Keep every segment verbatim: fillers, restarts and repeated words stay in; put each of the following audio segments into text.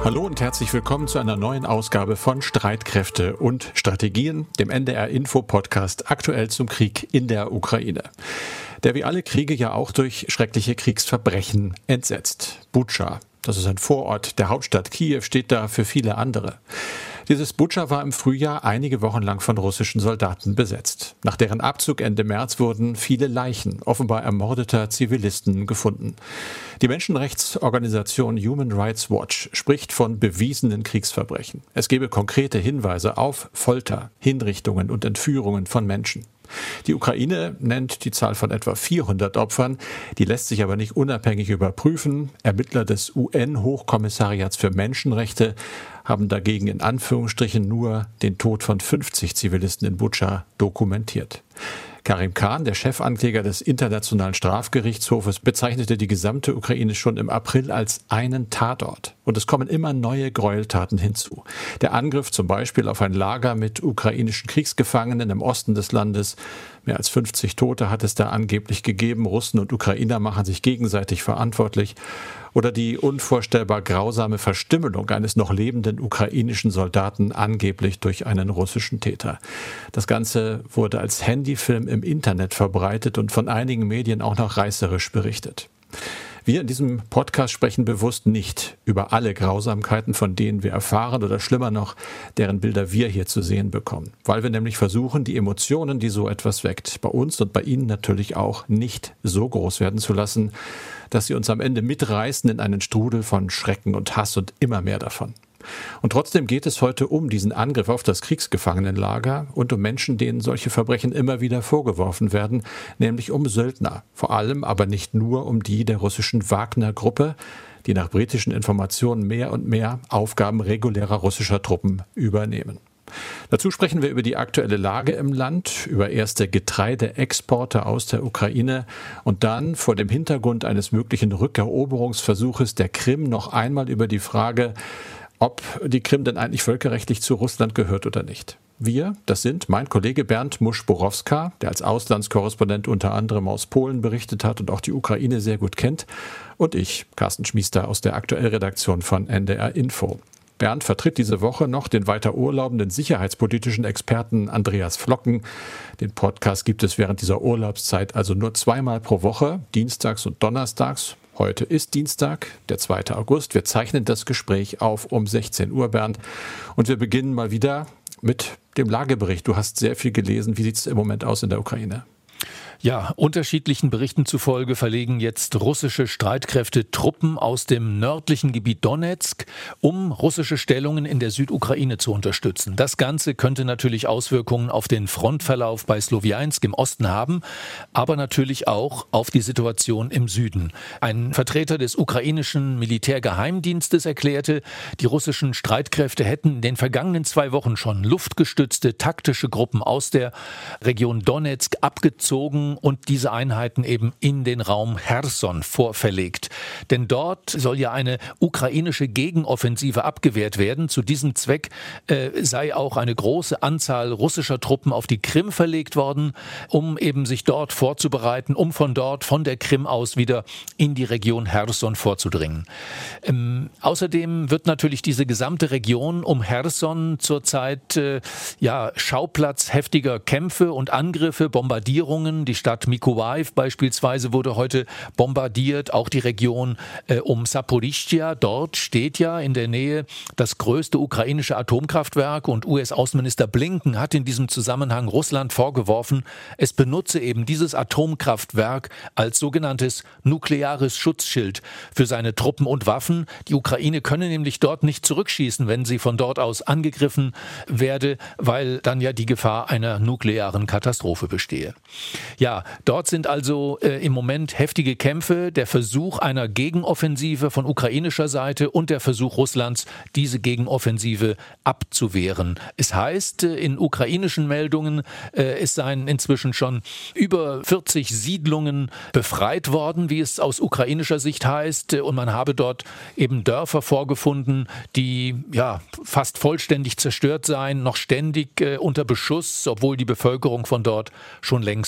Hallo und herzlich willkommen zu einer neuen Ausgabe von Streitkräfte und Strategien, dem N D R-Info-Podcast aktuell zum Krieg in der Ukraine, der wie alle Kriege ja auch durch schreckliche Kriegsverbrechen entsetzt. Butscha, das ist ein Vorort der Hauptstadt Kiew, steht da für viele andere. Dieses Butscha war im Frühjahr einige Wochen lang von russischen Soldaten besetzt. Nach deren Abzug Ende März wurden viele Leichen offenbar ermordeter Zivilisten gefunden. Die Menschenrechtsorganisation Human Rights Watch spricht von bewiesenen Kriegsverbrechen. Es gebe konkrete Hinweise auf Folter, Hinrichtungen und Entführungen von Menschen. Die Ukraine nennt die Zahl von etwa vierhundert Opfern, die lässt sich aber nicht unabhängig überprüfen. Ermittler des U N-Hochkommissariats für Menschenrechte haben dagegen in Anführungsstrichen nur den Tod von fünfzig Zivilisten in Butscha dokumentiert. Karim Khan, der Chefankläger des Internationalen Strafgerichtshofes, bezeichnete die gesamte Ukraine schon im April als einen Tatort. Und es kommen immer neue Gräueltaten hinzu. Der Angriff zum Beispiel auf ein Lager mit ukrainischen Kriegsgefangenen im Osten des Landes. Mehr als fünfzig Tote hat es da angeblich gegeben. Russen und Ukrainer machen sich gegenseitig verantwortlich. Oder die unvorstellbar grausame Verstümmelung eines noch lebenden ukrainischen Soldaten angeblich durch einen russischen Täter. Das Ganze wurde als Handyfilm im Internet verbreitet und von einigen Medien auch noch reißerisch berichtet. Wir in diesem Podcast sprechen bewusst nicht über alle Grausamkeiten, von denen wir erfahren oder schlimmer noch, deren Bilder wir hier zu sehen bekommen. Weil wir nämlich versuchen, die Emotionen, die so etwas weckt, bei uns und bei Ihnen natürlich auch nicht so groß werden zu lassen, dass sie uns am Ende mitreißen in einen Strudel von Schrecken und Hass und immer mehr davon. Und trotzdem geht es heute um diesen Angriff auf das Kriegsgefangenenlager und um Menschen, denen solche Verbrechen immer wieder vorgeworfen werden, nämlich um Söldner. Vor allem aber nicht nur um die der russischen Wagner-Gruppe, die nach britischen Informationen mehr und mehr Aufgaben regulärer russischer Truppen übernehmen. Dazu sprechen wir über die aktuelle Lage im Land, über erste Getreideexporte aus der Ukraine und dann vor dem Hintergrund eines möglichen Rückeroberungsversuches der Krim noch einmal über die Frage, ob die Krim denn eigentlich völkerrechtlich zu Russland gehört oder nicht. Wir, das sind mein Kollege Bernd Musch-Borowska, der als Auslandskorrespondent unter anderem aus Polen berichtet hat und auch die Ukraine sehr gut kennt, und ich, Carsten Schmiester aus der Aktuellredaktion von N D R Info. Bernd vertritt diese Woche noch den weiter urlaubenden sicherheitspolitischen Experten Andreas Flocken. Den Podcast gibt es während dieser Urlaubszeit also nur zweimal pro Woche, dienstags und donnerstags. Heute ist Dienstag, der zweite August. Wir zeichnen das Gespräch auf um sechzehn Uhr, Bernd. Und wir beginnen mal wieder mit dem Lagebericht. Du hast sehr viel gelesen. Wie sieht es im Moment aus in der Ukraine? Ja, unterschiedlichen Berichten zufolge verlegen jetzt russische Streitkräfte Truppen aus dem nördlichen Gebiet Donezk, um russische Stellungen in der Südukraine zu unterstützen. Das Ganze könnte natürlich Auswirkungen auf den Frontverlauf bei Slowjansk im Osten haben, aber natürlich auch auf die Situation im Süden. Ein Vertreter des ukrainischen Militärgeheimdienstes erklärte, die russischen Streitkräfte hätten in den vergangenen zwei Wochen schon luftgestützte taktische Gruppen aus der Region Donezk abgezogen und diese Einheiten eben in den Raum Cherson vorverlegt. Denn dort soll ja eine ukrainische Gegenoffensive abgewehrt werden. Zu diesem Zweck äh, sei auch eine große Anzahl russischer Truppen auf die Krim verlegt worden, um eben sich dort vorzubereiten, um von dort, von der Krim aus wieder in die Region Cherson vorzudringen. Ähm, außerdem wird natürlich diese gesamte Region um Cherson zurzeit äh, ja, Schauplatz heftiger Kämpfe und Angriffe, Bombardierungen. Die Stadt Mykolaiv beispielsweise wurde heute bombardiert, auch die Region äh, um Saporischschja. Dort steht ja in der Nähe das größte ukrainische Atomkraftwerk und U S-Außenminister Blinken hat in diesem Zusammenhang Russland vorgeworfen, es benutze eben dieses Atomkraftwerk als sogenanntes nukleares Schutzschild für seine Truppen und Waffen. Die Ukraine könne nämlich dort nicht zurückschießen, wenn sie von dort aus angegriffen werde, weil dann ja die Gefahr einer nuklearen Katastrophe bestehe. Ja, dort sind also äh, im Moment heftige Kämpfe, der Versuch einer Gegenoffensive von ukrainischer Seite und der Versuch Russlands, diese Gegenoffensive abzuwehren. Es heißt äh, in ukrainischen Meldungen, äh, es seien inzwischen schon über vierzig Siedlungen befreit worden, wie es aus ukrainischer Sicht heißt, und man habe dort eben Dörfer vorgefunden, die ja fast vollständig zerstört seien, noch ständig äh, unter Beschuss, obwohl die Bevölkerung von dort schon längst geflohen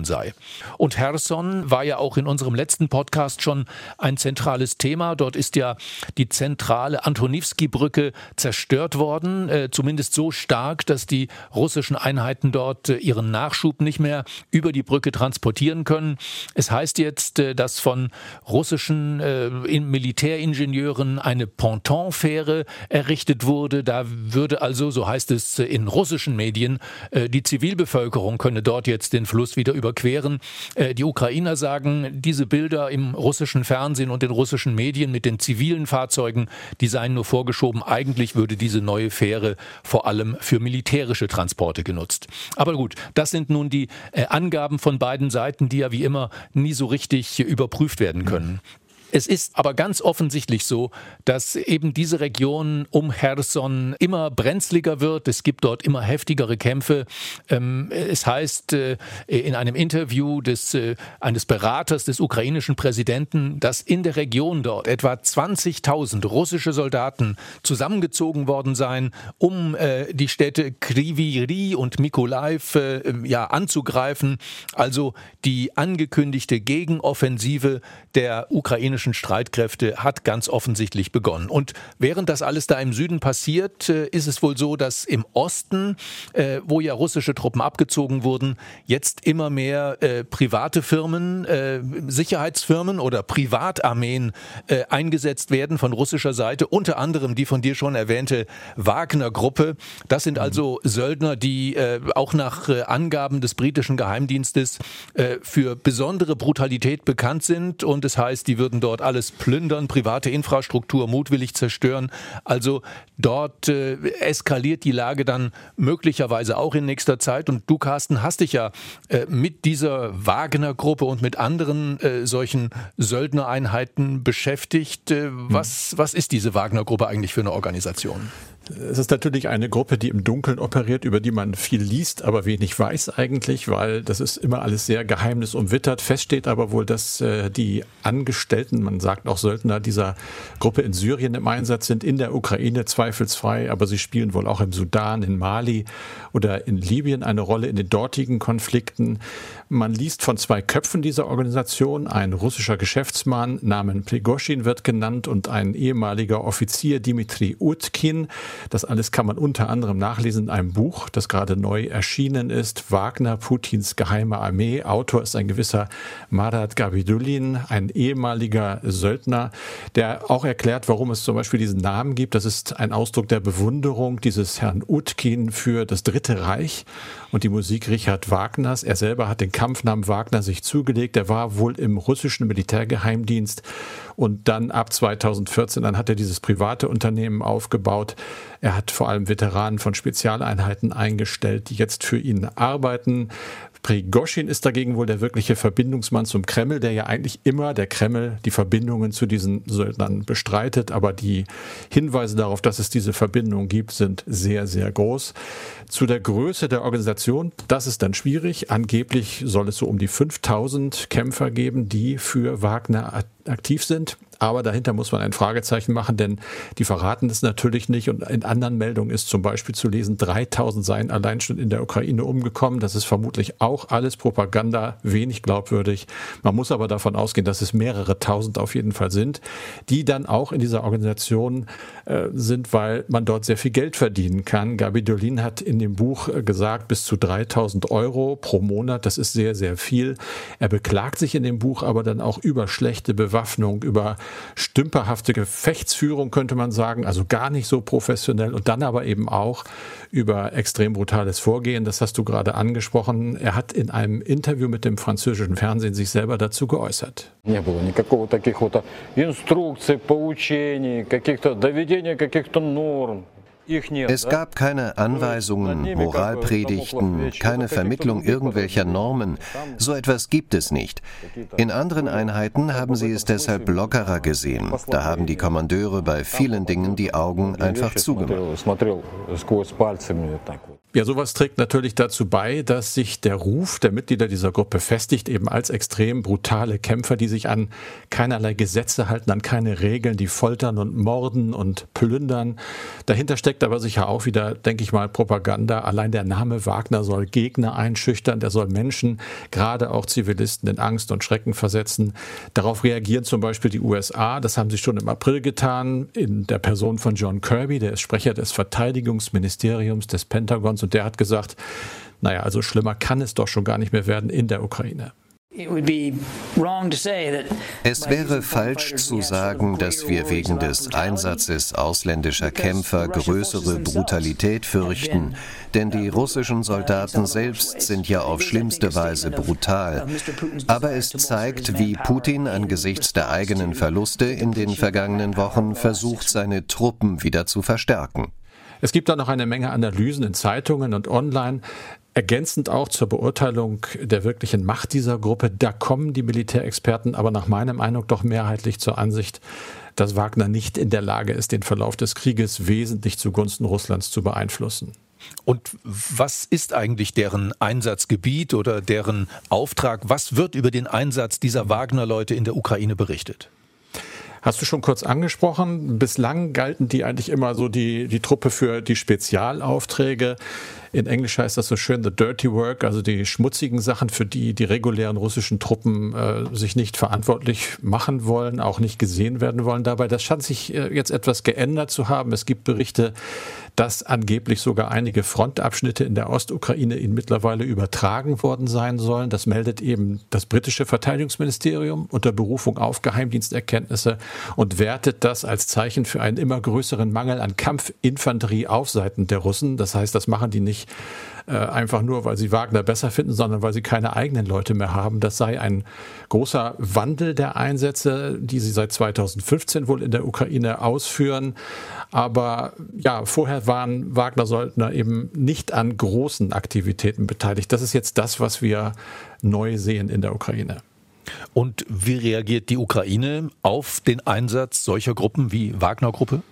Region sei. Und Cherson war ja auch in unserem letzten Podcast schon ein zentrales Thema. Dort ist ja die zentrale Antonivsky-Brücke zerstört worden, äh, zumindest so stark, dass die russischen Einheiten dort äh, ihren Nachschub nicht mehr über die Brücke transportieren können. Es heißt jetzt, äh, dass von russischen äh, Militäringenieuren eine Pontonfähre errichtet wurde. Da würde also, so heißt es äh, in russischen Medien, äh, die Zivilbevölkerung könne dort jetzt den Fluss wieder überqueren. Äh, die Ukrainer sagen, diese Bilder im russischen Fernsehen und den russischen Medien mit den zivilen Fahrzeugen, die seien nur vorgeschoben. Eigentlich würde diese neue Fähre vor allem für militärische Transporte genutzt. Aber gut, das sind nun die äh, Angaben von beiden Seiten, die ja wie immer nie so richtig äh, überprüft werden können. Es ist aber ganz offensichtlich so, dass eben diese Region um Cherson immer brenzliger wird. Es gibt dort immer heftigere Kämpfe. Es heißt in einem Interview des, eines Beraters des ukrainischen Präsidenten, dass in der Region dort etwa zwanzigtausend russische Soldaten zusammengezogen worden seien, um die Städte Kryvyi Rih und Mykolajiw ja, anzugreifen. Also die angekündigte Gegenoffensive der ukrainischen Streitkräfte hat ganz offensichtlich begonnen. Und während das alles da im Süden passiert, ist es wohl so, dass im Osten, wo ja russische Truppen abgezogen wurden, jetzt immer mehr äh, private Firmen, äh, Sicherheitsfirmen oder Privatarmeen äh, eingesetzt werden von russischer Seite, unter anderem die von dir schon erwähnte Wagner-Gruppe. Das sind also Söldner, die äh, auch nach äh, Angaben des britischen Geheimdienstes äh, für besondere Brutalität bekannt sind, und es heißt, die würden dort alles plündern, private Infrastruktur mutwillig zerstören. Also dort äh, eskaliert die Lage dann möglicherweise auch in nächster Zeit. Und du, Carsten, hast dich ja äh, mit dieser Wagner-Gruppe und mit anderen äh, solchen Söldnereinheiten beschäftigt. Äh, was, was ist diese Wagner-Gruppe eigentlich für eine Organisation? Es ist natürlich eine Gruppe, die im Dunkeln operiert, über die man viel liest, aber wenig weiß eigentlich, weil das ist immer alles sehr geheimnisumwittert. Fest steht aber wohl, dass äh, die Angestellten, man sagt auch Söldner, dieser Gruppe in Syrien im Einsatz sind, in der Ukraine zweifelsfrei, aber sie spielen wohl auch im Sudan, in Mali oder in Libyen eine Rolle in den dortigen Konflikten. Man liest von zwei Köpfen dieser Organisation. Ein russischer Geschäftsmann namens Prigoschin wird genannt und ein ehemaliger Offizier, Dmitri Utkin. Das alles kann man unter anderem nachlesen in einem Buch, das gerade neu erschienen ist. Wagner, Putins geheime Armee. Autor ist ein gewisser Marat Gabidulin, ein ehemaliger Söldner, der auch erklärt, warum es zum Beispiel diesen Namen gibt. Das ist ein Ausdruck der Bewunderung dieses Herrn Utkin für das Dritte Reich und die Musik Richard Wagners. Er selber hat den Kampfnamen Wagner sich zugelegt. Er war wohl im russischen Militärgeheimdienst und dann ab zweitausendvierzehn, dann hat er dieses private Unternehmen aufgebaut. Er hat vor allem Veteranen von Spezialeinheiten eingestellt, die jetzt für ihn arbeiten. Prigoschin ist dagegen wohl der wirkliche Verbindungsmann zum Kreml, der ja eigentlich immer, der Kreml, die Verbindungen zu diesen Söldnern bestreitet. Aber die Hinweise darauf, dass es diese Verbindung gibt, sind sehr, sehr groß. Zu der Größe der Organisation, das ist dann schwierig. Angeblich soll es so um die fünftausend Kämpfer geben, die für Wagner aktiv sind. Aber dahinter muss man ein Fragezeichen machen, denn die verraten es natürlich nicht. Und in anderen Meldungen ist zum Beispiel zu lesen, dreitausend seien allein schon in der Ukraine umgekommen. Das ist vermutlich auch alles Propaganda, wenig glaubwürdig. Man muss aber davon ausgehen, dass es mehrere tausend auf jeden Fall sind, die dann auch in dieser Organisation äh, sind, weil man dort sehr viel Geld verdienen kann. Gabidulin hat in dem Buch gesagt, bis zu dreitausend Euro pro Monat. Das ist sehr, sehr viel. Er beklagt sich in dem Buch aber dann auch über schlechte Bewaffnung, über stümperhafte Gefechtsführung, könnte man sagen, also gar nicht so professionell, und dann aber eben auch über extrem brutales Vorgehen. Das hast du gerade angesprochen. Er hat in einem Interview mit dem französischen Fernsehen sich selber dazu geäußert. Не было никакого таких вот инструкций, поучений, каких-то доведения каких-то норм. Es gab keine Anweisungen, Moralpredigten, keine Vermittlung irgendwelcher Normen. So etwas gibt es nicht. In anderen Einheiten haben sie es deshalb lockerer gesehen. Da haben die Kommandeure bei vielen Dingen die Augen einfach zugemacht. Ja, sowas trägt natürlich dazu bei, dass sich der Ruf der Mitglieder dieser Gruppe festigt, eben als extrem brutale Kämpfer, die sich an keinerlei Gesetze halten, an keine Regeln, die foltern und morden und plündern. Dahinter steckt steckt aber sicher auch wieder, denke ich mal, Propaganda. Allein der Name Wagner soll Gegner einschüchtern, der soll Menschen, gerade auch Zivilisten, in Angst und Schrecken versetzen. Darauf reagieren zum Beispiel die U S A, das haben sie schon im April getan, in der Person von John Kirby, der ist Sprecher des Verteidigungsministeriums des Pentagons, und der hat gesagt, naja, also schlimmer kann es doch schon gar nicht mehr werden in der Ukraine. Es wäre falsch zu sagen, dass wir wegen des Einsatzes ausländischer Kämpfer größere Brutalität fürchten, denn die russischen Soldaten selbst sind ja auf schlimmste Weise brutal. Aber es zeigt, wie Putin angesichts der eigenen Verluste in den vergangenen Wochen versucht, seine Truppen wieder zu verstärken. Es gibt da noch eine Menge Analysen in Zeitungen und online. Ergänzend auch zur Beurteilung der wirklichen Macht dieser Gruppe, da kommen die Militärexperten aber nach meinem Eindruck doch mehrheitlich zur Ansicht, dass Wagner nicht in der Lage ist, den Verlauf des Krieges wesentlich zugunsten Russlands zu beeinflussen. Und was ist eigentlich deren Einsatzgebiet oder deren Auftrag? Was wird über den Einsatz dieser Wagner-Leute in der Ukraine berichtet? Hast du schon kurz angesprochen. Bislang galten die eigentlich immer so die, die Truppe für die Spezialaufträge. In Englisch heißt das so schön the dirty work, also die schmutzigen Sachen, für die die regulären russischen Truppen äh, sich nicht verantwortlich machen wollen, auch nicht gesehen werden wollen dabei. Das scheint sich äh, jetzt etwas geändert zu haben. Es gibt Berichte, dass angeblich sogar einige Frontabschnitte in der Ostukraine ihnen mittlerweile übertragen worden sein sollen. Das meldet eben das britische Verteidigungsministerium unter Berufung auf Geheimdiensterkenntnisse und wertet das als Zeichen für einen immer größeren Mangel an Kampfinfanterie auf Seiten der Russen. Das heißt, das machen die nicht äh, einfach nur, weil sie Wagner besser finden, sondern weil sie keine eigenen Leute mehr haben. Das sei ein großer Wandel der Einsätze, die sie seit zweitausendfünfzehn wohl in der Ukraine ausführen. Aber ja, vorher waren Wagner-Söldner eben nicht an großen Aktivitäten beteiligt. Das ist jetzt das, was wir neu sehen in der Ukraine. Und wie reagiert die Ukraine auf den Einsatz solcher Gruppen wie Wagner-Gruppe?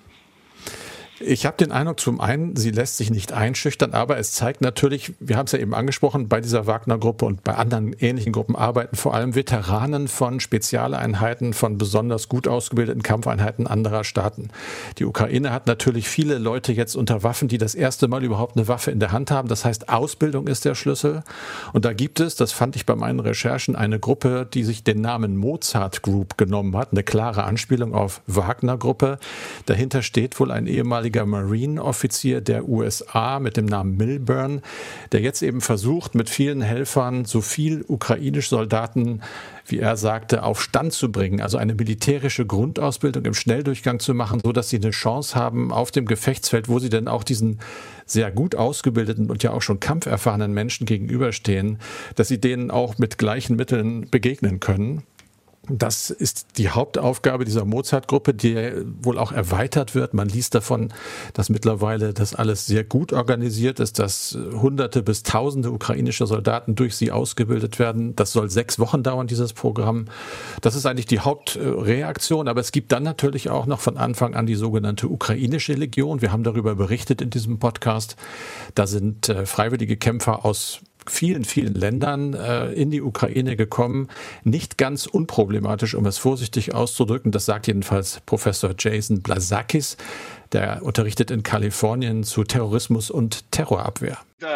Ich habe den Eindruck, zum einen, sie lässt sich nicht einschüchtern, aber es zeigt natürlich, wir haben es ja eben angesprochen, bei dieser Wagner-Gruppe und bei anderen ähnlichen Gruppen arbeiten vor allem Veteranen von Spezialeinheiten, von besonders gut ausgebildeten Kampfeinheiten anderer Staaten. Die Ukraine hat natürlich viele Leute jetzt unter Waffen, die das erste Mal überhaupt eine Waffe in der Hand haben. Das heißt, Ausbildung ist der Schlüssel. Und da gibt es, das fand ich bei meinen Recherchen, eine Gruppe, die sich den Namen Mozart Group genommen hat, eine klare Anspielung auf Wagner-Gruppe. Dahinter steht wohl ein ehemaliger Marine-Offizier der U S A mit dem Namen Milburn, der jetzt eben versucht, mit vielen Helfern so viel ukrainische Soldaten, wie er sagte, auf Stand zu bringen, also eine militärische Grundausbildung im Schnelldurchgang zu machen, so dass sie eine Chance haben auf dem Gefechtsfeld, wo sie dann auch diesen sehr gut ausgebildeten und ja auch schon kampferfahrenen Menschen gegenüberstehen, dass sie denen auch mit gleichen Mitteln begegnen können. Das ist die Hauptaufgabe dieser Mozart-Gruppe, die wohl auch erweitert wird. Man liest davon, dass mittlerweile das alles sehr gut organisiert ist, dass Hunderte bis Tausende ukrainische Soldaten durch sie ausgebildet werden. Das soll sechs Wochen dauern, dieses Programm. Das ist eigentlich die Hauptreaktion. Aber es gibt dann natürlich auch noch von Anfang an die sogenannte ukrainische Legion. Wir haben darüber berichtet in diesem Podcast. Da sind äh, freiwillige Kämpfer aus vielen, vielen Ländern äh, in die Ukraine gekommen. Nicht ganz unproblematisch, um es vorsichtig auszudrücken. Das sagt jedenfalls Professor Jason Blazakis. Der unterrichtet in Kalifornien zu Terrorismus und Terrorabwehr.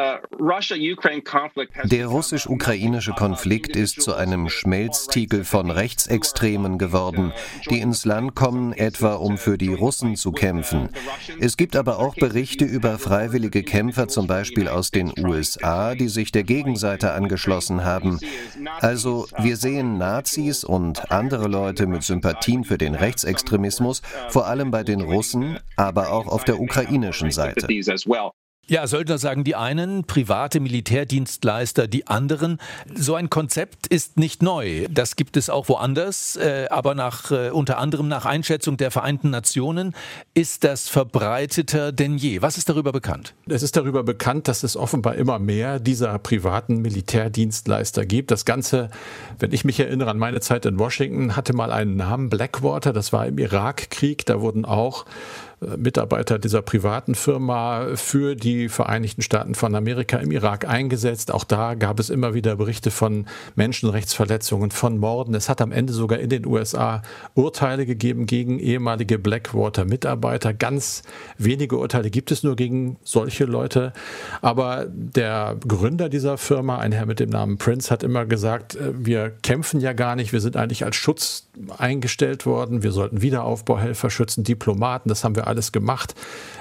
Der russisch-ukrainische Konflikt ist zu einem Schmelztiegel von Rechtsextremen geworden, die ins Land kommen, etwa um für die Russen zu kämpfen. Es gibt aber auch Berichte über freiwillige Kämpfer, zum Beispiel aus den U S A, die sich der Gegenseite angeschlossen haben. Also wir sehen Nazis und andere Leute mit Sympathien für den Rechtsextremismus, vor allem bei den Russen, aber auch auf der ukrainischen Seite. Ja, Söldner sagen die einen, private Militärdienstleister die anderen. So ein Konzept ist nicht neu. Das gibt es auch woanders, äh, aber nach, äh, unter anderem nach Einschätzung der Vereinten Nationen ist das verbreiteter denn je. Was ist darüber bekannt? Es ist darüber bekannt, dass es offenbar immer mehr dieser privaten Militärdienstleister gibt. Das Ganze, wenn ich mich erinnere an meine Zeit in Washington, hatte mal einen Namen, Blackwater. Das war im Irakkrieg. Da wurden auch Mitarbeiter dieser privaten Firma für die Vereinigten Staaten von Amerika im Irak eingesetzt. Auch da gab es immer wieder Berichte von Menschenrechtsverletzungen, von Morden. Es hat am Ende sogar in den U S A Urteile gegeben gegen ehemalige Blackwater-Mitarbeiter. Ganz wenige Urteile gibt es nur gegen solche Leute. Aber der Gründer dieser Firma, ein Herr mit dem Namen Prince, hat immer gesagt, wir kämpfen ja gar nicht, wir sind eigentlich als Schutz eingestellt worden, wir sollten Wiederaufbauhelfer schützen, Diplomaten, das haben wir alles gemacht.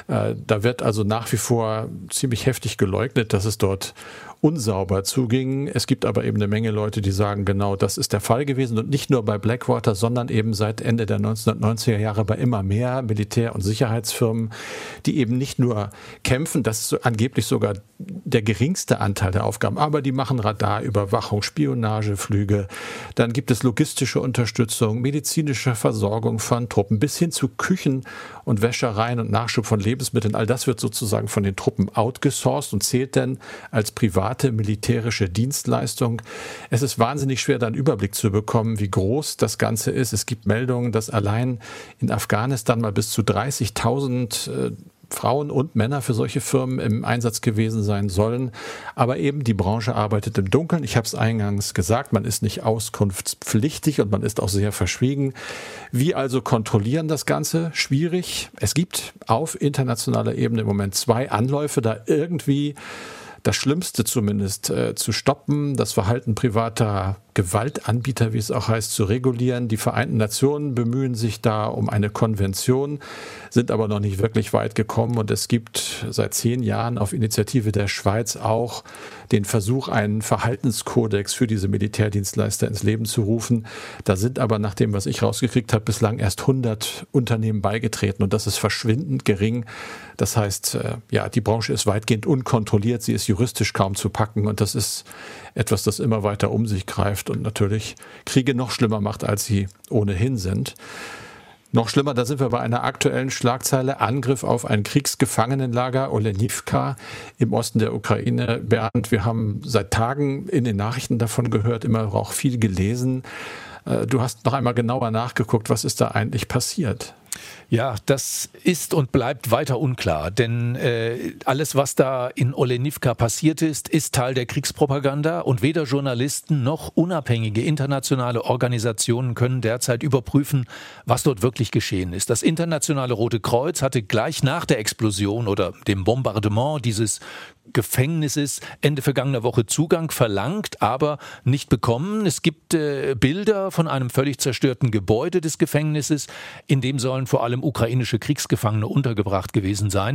Da wird also nach wie vor ziemlich heftig geleugnet, dass es dort unsauber zuging. Es gibt aber eben eine Menge Leute, die sagen, genau das ist der Fall gewesen und nicht nur bei Blackwater, sondern eben seit Ende der neunzehnhundertneunziger Jahre bei immer mehr Militär- und Sicherheitsfirmen, die eben nicht nur kämpfen, das ist angeblich sogar der geringste Anteil der Aufgaben, aber die machen Radarüberwachung, Spionageflüge, dann gibt es logistische Unterstützung, medizinische Versorgung von Truppen bis hin zu Küchen und Wäschereien und Nachschub von Lebensmitteln. All das wird sozusagen von den Truppen outgesourced und zählt dann als private militärische Dienstleistung. Es ist wahnsinnig schwer, da einen Überblick zu bekommen, wie groß das Ganze ist. Es gibt Meldungen, dass allein in Afghanistan mal bis zu dreißigtausend äh, Frauen und Männer für solche Firmen im Einsatz gewesen sein sollen. Aber eben die Branche arbeitet im Dunkeln. Ich habe es eingangs gesagt, man ist nicht auskunftspflichtig und man ist auch sehr verschwiegen. Wie also kontrollieren das Ganze? Schwierig. Es gibt auf internationaler Ebene im Moment zwei Anläufe, da irgendwie das Schlimmste zumindest äh, zu stoppen, das Verhalten privater Gewaltanbieter, wie es auch heißt, zu regulieren. Die Vereinten Nationen bemühen sich da um eine Konvention, sind aber noch nicht wirklich weit gekommen. Und es gibt seit zehn Jahren auf Initiative der Schweiz auch den Versuch, einen Verhaltenskodex für diese Militärdienstleister ins Leben zu rufen. Da sind aber nach dem, was ich rausgekriegt habe, bislang erst hundert Unternehmen beigetreten. Und das ist verschwindend gering. Das heißt, ja, die Branche ist weitgehend unkontrolliert. Sie ist juristisch kaum zu packen. Und das ist etwas, das immer weiter um sich greift und natürlich Kriege noch schlimmer macht, als sie ohnehin sind. Noch schlimmer, da sind wir bei einer aktuellen Schlagzeile: Angriff auf ein Kriegsgefangenenlager, Olenivka im Osten der Ukraine. Bernd, wir haben seit Tagen in den Nachrichten davon gehört, immer auch viel gelesen. Du hast noch einmal genauer nachgeguckt, was ist da eigentlich passiert? Ja, das ist und bleibt weiter unklar, denn äh, alles, was da in Olenivka passiert ist, ist Teil der Kriegspropaganda und weder Journalisten noch unabhängige internationale Organisationen können derzeit überprüfen, was dort wirklich geschehen ist. Das Internationale Rote Kreuz hatte gleich nach der Explosion oder dem Bombardement dieses Gefängnisses Ende vergangener Woche Zugang verlangt, aber nicht bekommen. Es gibt äh, Bilder von einem völlig zerstörten Gebäude des Gefängnisses, in dem sollen vor allem ukrainische Kriegsgefangene untergebracht gewesen sein.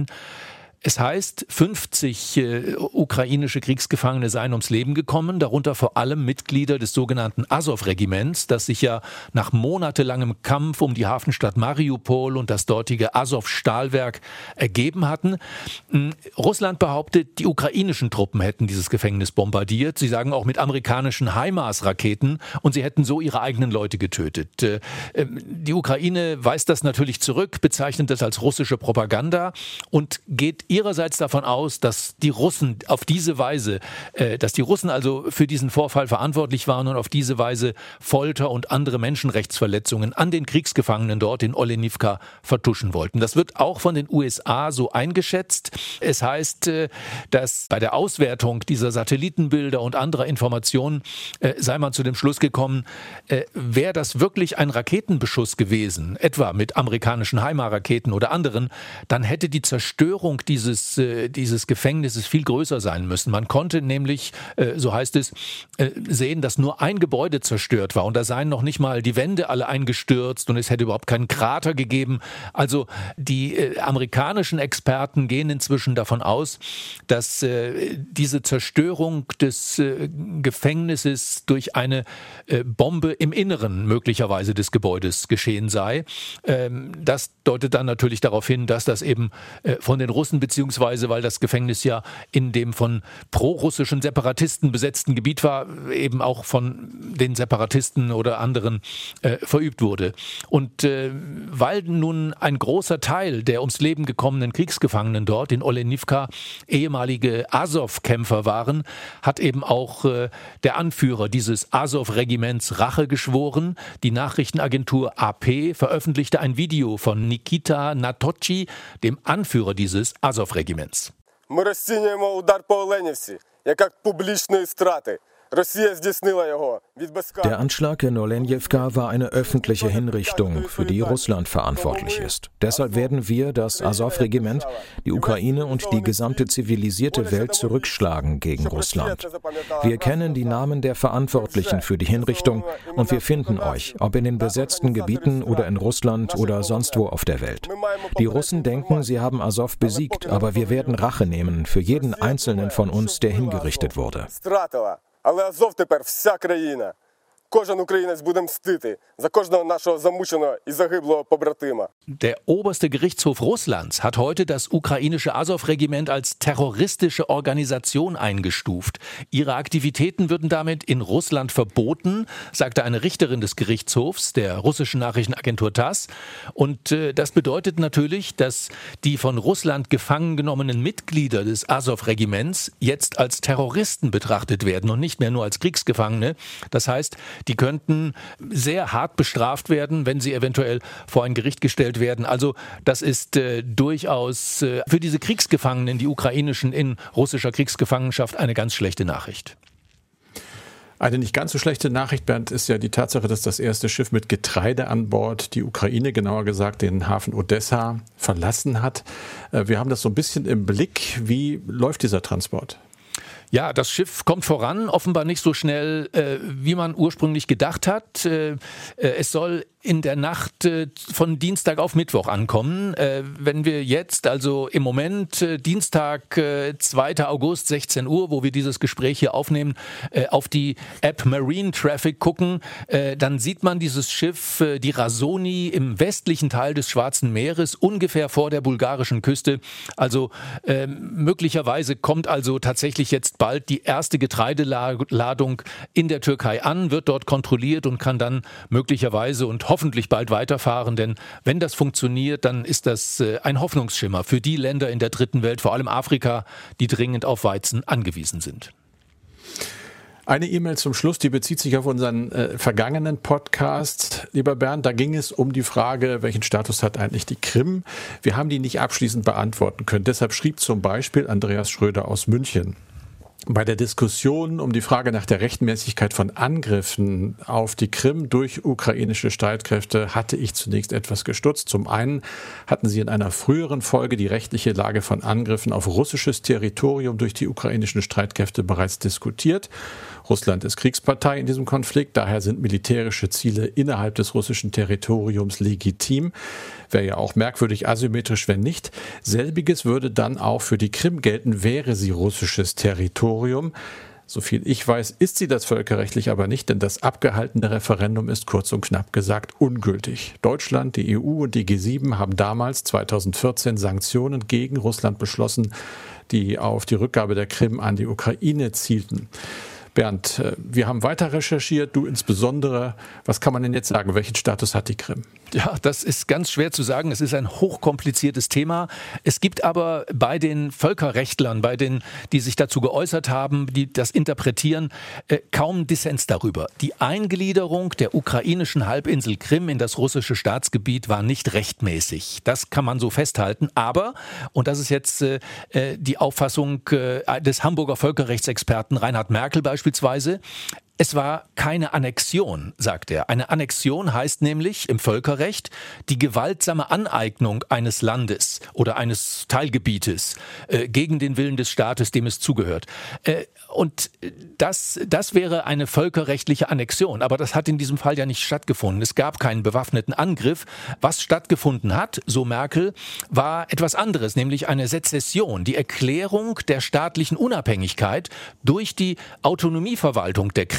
Es heißt, fünfzig äh, ukrainische Kriegsgefangene seien ums Leben gekommen, darunter vor allem Mitglieder des sogenannten Azov-Regiments, das sich ja nach monatelangem Kampf um die Hafenstadt Mariupol und das dortige Azov-Stahlwerk ergeben hatten. Russland behauptet, die ukrainischen Truppen hätten dieses Gefängnis bombardiert. Sie sagen auch mit amerikanischen HIMARS-Raketen und sie hätten so ihre eigenen Leute getötet. Äh, die Ukraine weist das natürlich zurück, bezeichnet das als russische Propaganda und geht ihrerseits davon aus, dass die Russen auf diese Weise, äh, dass die Russen also für diesen Vorfall verantwortlich waren und auf diese Weise Folter und andere Menschenrechtsverletzungen an den Kriegsgefangenen dort in Olenivka vertuschen wollten. Das wird auch von den U S A so eingeschätzt. Es heißt, äh, dass bei der Auswertung dieser Satellitenbilder und anderer Informationen äh, sei man zu dem Schluss gekommen, äh, wäre das wirklich ein Raketenbeschuss gewesen, etwa mit amerikanischen HIMARS-Raketen oder anderen, dann hätte die Zerstörung dieser Dieses, äh, dieses Gefängnisses viel größer sein müssen. Man konnte nämlich, äh, so heißt es, äh, sehen, dass nur ein Gebäude zerstört war und da seien noch nicht mal die Wände alle eingestürzt und es hätte überhaupt keinen Krater gegeben. Also die äh, amerikanischen Experten gehen inzwischen davon aus, dass äh, diese Zerstörung des äh, Gefängnisses durch eine äh, Bombe im Inneren möglicherweise des Gebäudes geschehen sei. Ähm, das deutet dann natürlich darauf hin, dass das eben äh, von den Russen beziehungsweise weil das Gefängnis ja in dem von prorussischen Separatisten besetzten Gebiet war, eben auch von den Separatisten oder anderen äh, verübt wurde. Und äh, weil nun ein großer Teil der ums Leben gekommenen Kriegsgefangenen dort in Olenivka ehemalige Azov-Kämpfer waren, hat eben auch äh, der Anführer dieses Azov-Regiments Rache geschworen. Die Nachrichtenagentur A P veröffentlichte ein Video von Nikita Natocki, dem Anführer dieses Azov-Regiments. Ми розцінюємо удар по Оленівці як публічної страти. Der Anschlag in Olenivka war eine öffentliche Hinrichtung, für die Russland verantwortlich ist. Deshalb werden wir, das Azov-Regiment, die Ukraine und die gesamte zivilisierte Welt zurückschlagen gegen Russland. Wir kennen die Namen der Verantwortlichen für die Hinrichtung und wir finden euch, ob in den besetzten Gebieten oder in Russland oder sonst wo auf der Welt. Die Russen denken, sie haben Azov besiegt, aber wir werden Rache nehmen für jeden Einzelnen von uns, der hingerichtet wurde. Але Азов тепер вся країна. Кожен українець буде мстити за кожного нашого замученого і загиблого побратима. Der oberste Gerichtshof Russlands hat heute das ukrainische Azov-Regiment als terroristische Organisation eingestuft. Ihre Aktivitäten würden damit in Russland verboten, sagte eine Richterin des Gerichtshofs der russischen Nachrichtenagentur Tass. Und äh, das bedeutet natürlich, dass die von Russland gefangen genommenen Mitglieder des Azov-Regiments jetzt als Terroristen betrachtet werden und nicht mehr nur als Kriegsgefangene. Das heißt, die könnten sehr hart bestraft werden, wenn sie eventuell vor ein Gericht gestellt werden. Also das ist äh, durchaus äh, für diese Kriegsgefangenen, die ukrainischen in russischer Kriegsgefangenschaft, eine ganz schlechte Nachricht. Eine nicht ganz so schlechte Nachricht, Bernd, ist ja die Tatsache, dass das erste Schiff mit Getreide an Bord die Ukraine, genauer gesagt den Hafen Odessa, verlassen hat. Wir haben das so ein bisschen im Blick. Wie läuft dieser Transport? Ja, das Schiff kommt voran, offenbar nicht so schnell, äh, wie man ursprünglich gedacht hat. Äh, äh, es soll in der Nacht äh, von Dienstag auf Mittwoch ankommen. Äh, wenn wir jetzt, also im Moment, äh, Dienstag, äh, zweiter August, sechzehn Uhr, wo wir dieses Gespräch hier aufnehmen, äh, auf die App Marine Traffic gucken, äh, dann sieht man dieses Schiff, äh, die Rasoni, im westlichen Teil des Schwarzen Meeres, ungefähr vor der bulgarischen Küste. Also äh, möglicherweise kommt also tatsächlich jetzt bald die erste Getreideladung in der Türkei an, wird dort kontrolliert und kann dann möglicherweise und hoffentlich bald weiterfahren, denn wenn das funktioniert, dann ist das ein Hoffnungsschimmer für die Länder in der dritten Welt, vor allem Afrika, die dringend auf Weizen angewiesen sind. Eine E-Mail zum Schluss, die bezieht sich auf unseren äh, vergangenen Podcast, lieber Bernd. Da ging es um die Frage, welchen Status hat eigentlich die Krim? Wir haben die nicht abschließend beantworten können. Deshalb schrieb zum Beispiel Andreas Schröder aus München: Bei der Diskussion um die Frage nach der Rechtmäßigkeit von Angriffen auf die Krim durch ukrainische Streitkräfte hatte ich zunächst etwas gestutzt. Zum einen hatten Sie in einer früheren Folge die rechtliche Lage von Angriffen auf russisches Territorium durch die ukrainischen Streitkräfte bereits diskutiert. Russland ist Kriegspartei in diesem Konflikt, daher sind militärische Ziele innerhalb des russischen Territoriums legitim. Wäre ja auch merkwürdig asymmetrisch, wenn nicht. Selbiges würde dann auch für die Krim gelten, wäre sie russisches Territorium. Soviel ich weiß, ist sie das völkerrechtlich aber nicht, denn das abgehaltene Referendum ist kurz und knapp gesagt ungültig. Deutschland, die E U und die G sieben haben damals zweitausendvierzehn Sanktionen gegen Russland beschlossen, die auf die Rückgabe der Krim an die Ukraine zielten. Bernd, wir haben weiter recherchiert, du insbesondere. Was kann man denn jetzt sagen? Welchen Status hat die Krim? Ja, das ist ganz schwer zu sagen. Es ist ein hochkompliziertes Thema. Es gibt aber bei den Völkerrechtlern, bei denen, die sich dazu geäußert haben, die das interpretieren, äh, kaum Dissens darüber. Die Eingliederung der ukrainischen Halbinsel Krim in das russische Staatsgebiet war nicht rechtmäßig. Das kann man so festhalten. Aber, und das ist jetzt äh, die Auffassung äh, des Hamburger Völkerrechtsexperten Reinhard Merkel beispielsweise, es war keine Annexion, sagt er. Eine Annexion heißt nämlich im Völkerrecht die gewaltsame Aneignung eines Landes oder eines Teilgebietes äh, gegen den Willen des Staates, dem es zugehört. Äh, und das, das wäre eine völkerrechtliche Annexion. Aber das hat in diesem Fall ja nicht stattgefunden. Es gab keinen bewaffneten Angriff. Was stattgefunden hat, so Merkel, war etwas anderes, nämlich eine Sezession, die Erklärung der staatlichen Unabhängigkeit durch die Autonomieverwaltung der Krim.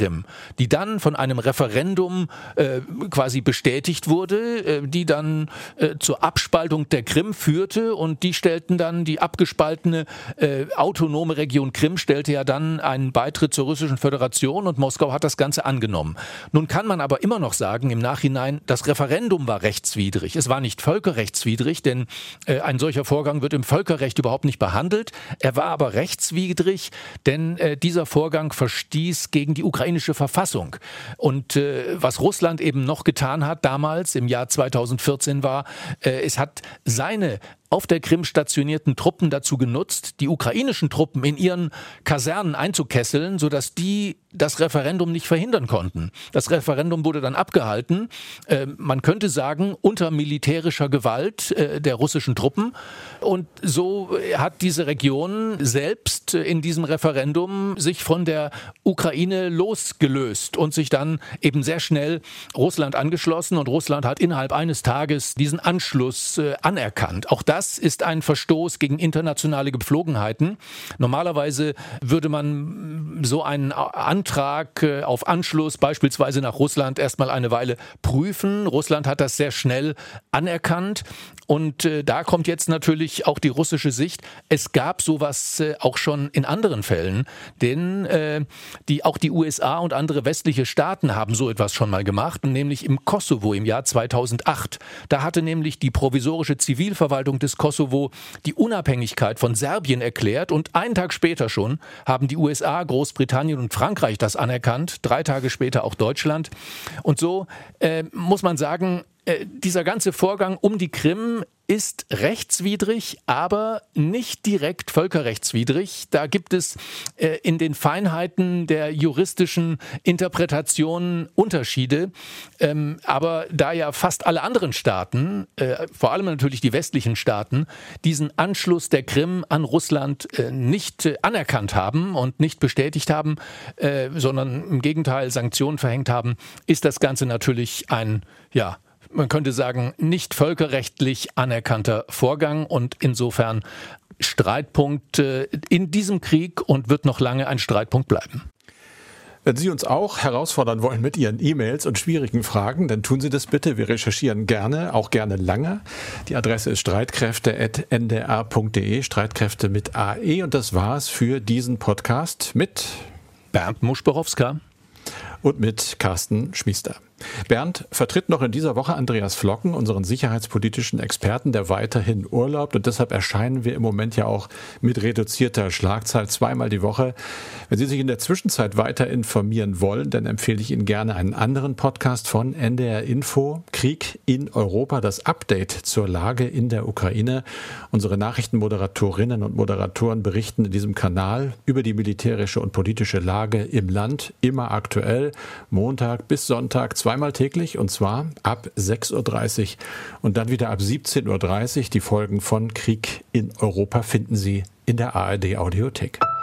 Krim, die dann von einem Referendum äh, quasi bestätigt wurde, äh, die dann äh, zur Abspaltung der Krim führte, und die stellten dann, die abgespaltene äh, autonome Region Krim stellte ja dann einen Beitritt zur Russischen Föderation, und Moskau hat das Ganze angenommen. Nun kann man aber immer noch sagen, im Nachhinein, das Referendum war rechtswidrig. Es war nicht völkerrechtswidrig, denn äh, ein solcher Vorgang wird im Völkerrecht überhaupt nicht behandelt. Er war aber rechtswidrig, denn äh, dieser Vorgang verstieß gegen die ukrainische Verfassung. Und äh, was Russland eben noch getan hat damals, im Jahr zweitausendvierzehn, war, äh, es hat seine auf der Krim stationierten Truppen dazu genutzt, die ukrainischen Truppen in ihren Kasernen einzukesseln, sodass die das Referendum nicht verhindern konnten. Das Referendum wurde dann abgehalten, äh, man könnte sagen, unter militärischer Gewalt äh, der russischen Truppen. Und so hat diese Region selbst in diesem Referendum sich von der Ukraine losgelöst und sich dann eben sehr schnell Russland angeschlossen. Und Russland hat innerhalb eines Tages diesen Anschluss äh, anerkannt. Auch das Das ist ein Verstoß gegen internationale Gepflogenheiten. Normalerweise würde man so einen Antrag auf Anschluss beispielsweise nach Russland erstmal eine Weile prüfen. Russland hat das sehr schnell anerkannt. Und äh, da kommt jetzt natürlich auch die russische Sicht. Es gab sowas äh, auch schon in anderen Fällen, denn äh, die, auch die U S A und andere westliche Staaten haben so etwas schon mal gemacht, nämlich im Kosovo im Jahr zweitausendacht. Da hatte nämlich die provisorische Zivilverwaltung des Kosovo die Unabhängigkeit von Serbien erklärt, und einen Tag später schon haben die U S A, Großbritannien und Frankreich das anerkannt, drei Tage später auch Deutschland. Und so äh, muss man sagen, dieser ganze Vorgang um die Krim ist rechtswidrig, aber nicht direkt völkerrechtswidrig. Da gibt es äh, in den Feinheiten der juristischen Interpretationen Unterschiede. Ähm, aber da ja fast alle anderen Staaten, äh, vor allem natürlich die westlichen Staaten, diesen Anschluss der Krim an Russland äh, nicht äh, anerkannt haben und nicht bestätigt haben, äh, sondern im Gegenteil Sanktionen verhängt haben, ist das Ganze natürlich ein, ja, man könnte sagen, nicht völkerrechtlich anerkannter Vorgang und insofern Streitpunkt in diesem Krieg und wird noch lange ein Streitpunkt bleiben. Wenn Sie uns auch herausfordern wollen mit Ihren E-Mails und schwierigen Fragen, dann tun Sie das bitte. Wir recherchieren gerne, auch gerne lange. Die Adresse ist streitkräfte at n d r punkt d e, Streitkräfte mit A E. Und das war's für diesen Podcast mit Bernd Muschborowska und mit Carsten Schmiester. Bernd vertritt noch in dieser Woche Andreas Flocken, unseren sicherheitspolitischen Experten, der weiterhin urlaubt, und deshalb erscheinen wir im Moment ja auch mit reduzierter Schlagzahl zweimal die Woche. Wenn Sie sich in der Zwischenzeit weiter informieren wollen, dann empfehle ich Ihnen gerne einen anderen Podcast von N D R Info, Krieg in Europa, das Update zur Lage in der Ukraine. Unsere Nachrichtenmoderatorinnen und Moderatoren berichten in diesem Kanal über die militärische und politische Lage im Land, immer aktuell, Montag bis Sonntag, zweimal täglich, und zwar ab sechs Uhr dreißig und dann wieder ab siebzehn Uhr dreißig. Die Folgen von Krieg in Europa finden Sie in der A R D Audiothek.